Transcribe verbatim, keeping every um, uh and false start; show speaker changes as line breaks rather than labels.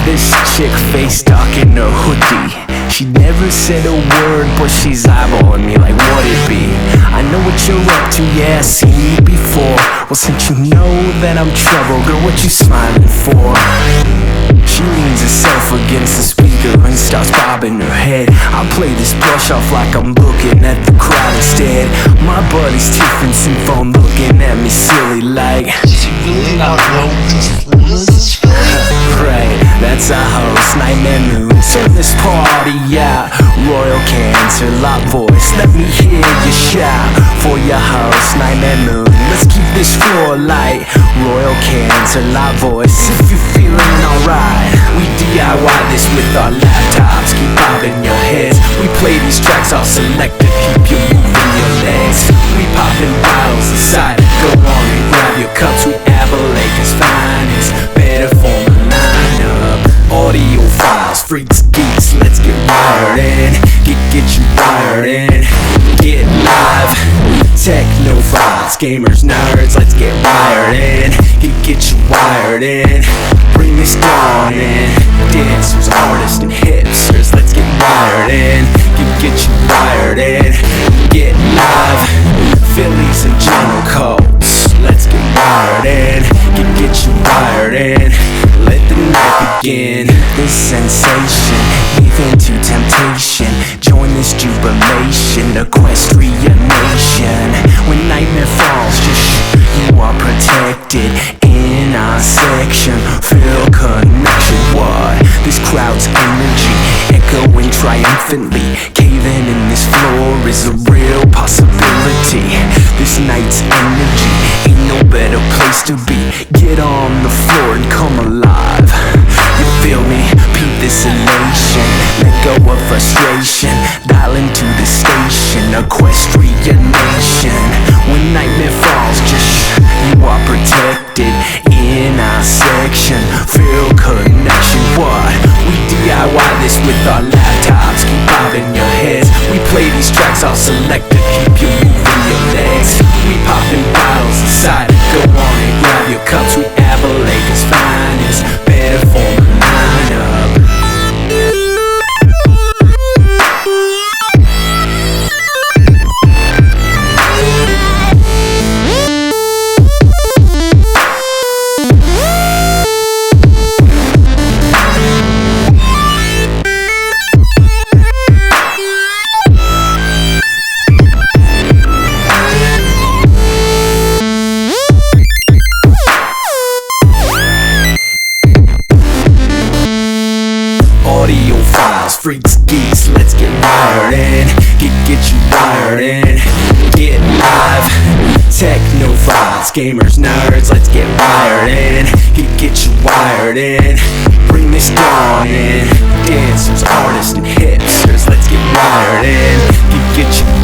This chick face dark in her hoodie. She never said a word, but she's eyeballing me like what it be. I know what you're up to, yeah, I've seen you before. Well, since you know that I'm trouble, girl, what you smiling for? She leans herself against the speaker and starts bobbing her head. I play this brush off like I'm looking at the crowd instead. My buddy's Tiffin phone looking at me silly like,
she really not know just what is this for?
Right, that's our host, Nightmare Moon. Turn this party out. Royal Cancer, Lot Voice, let me hear you shout. For your host, Nightmare Moon, let's keep this floor light. Royal Cancer, Lot Voice, if you're feeling alright. We D I Y this with our laptops, keep bobbing your heads. We play these tracks all selected, keep you moving your legs. We popping bottles inside, go on and grab your cups. We Aberlaker's finest, better form a lineup. Audio files, freaks, geeks, let's get wired in. Get, get you wired in, get live. Techno files, gamers, nerds, let's get wired in. Get, get you wired in, bring this dawn in. Dancers, artists, and hipsters, let's get wired in. Get, get you wired in, get live. Phillies and General Codes, let's get wired in. Get, get you wired in, let the night begin. This sensation, even to temptation. Join this jubilation, equestria nation. When nightmare falls, just shh, you are protected in our section. Feel connection, what? This crowd's energy, echoing triumphantly. Caving in this floor is a real possibility. This night's energy, ain't no better place to be. Get on the floor and come alive. You feel me? Peep this elation. Let go of frustration. Dial into the station, Equestria Nation. When nightmare falls, just shh, you are protected in our section. Feel connection, what? We D I Y this with our laptops, keep bobbing your heads. We play these tracks all selected, keep you moving your legs. We popping bottles inside, go on and grab your cups. We Aberlaker's finest, better form a lineup. Audio files, freaks, geeks, let's get wired in. Get, get you wired in, get live. Techno files, gamers, nerds, let's get wired in. Get, get you wired in, bring this dawn in. Dancers, artists, and hipsters, let's get wired in. Get, get you